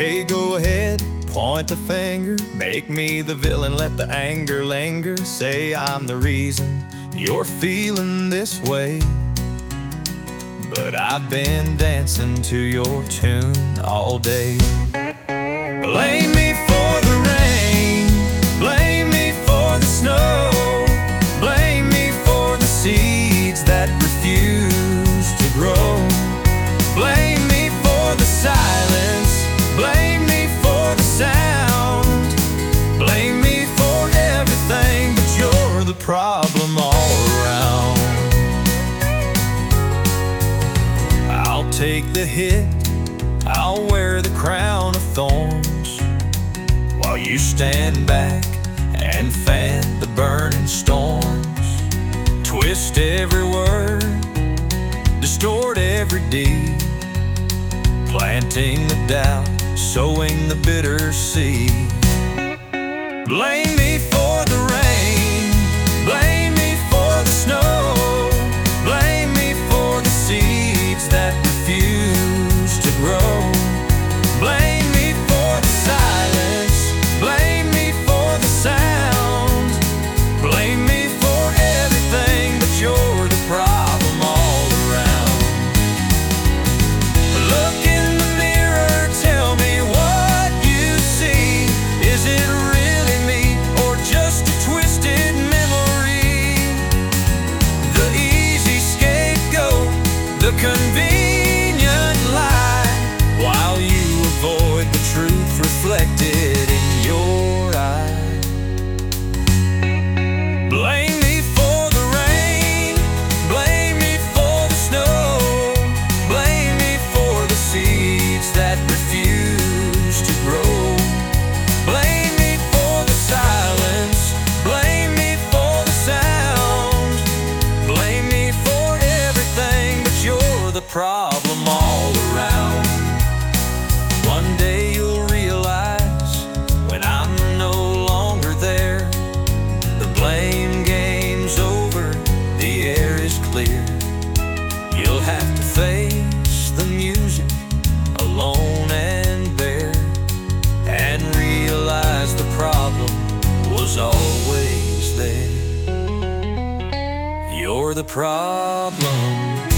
Okay, go ahead, point the finger, make me the villain, let the anger linger. Say I'm the reason you're feeling this way, but I've been dancing to your tune all day. Blame me for the rain, blame me for the snow, blame me for the seeds that refuse to grow. Blame me for the silence, blame me for the sound, blame me for everything, but you're the problem all around. I'll take the hit, I'll wear the crown of thorns, while you stand back and fan the burning storms. Twist every word, distort every deed, planting the doubt, sowing the bitter seed. Blame me for the rain, blame me for the snow, blame me for the seeds that refuse to grow. Blame me for the silence, blame me for the sound, blame me for everything, but you're the problem all around. Look in the mirror, tell me what you see. Is it really me, or just a twisted memory? The easy scapegoat, the convenient lie, while you avoid the truth reflected in your eye. Blame me for the rain, blame me for the snow, blame me for the seeds that refuse to grow. Blame me for the silence, blame me for the sound, blame me for everything, but you're the problem all around. One day you'll realize, when I'm no longer there, the blame game's over, the air is clear. You'll have to face the music alone and bare, and realize the problem was always there. You're the problem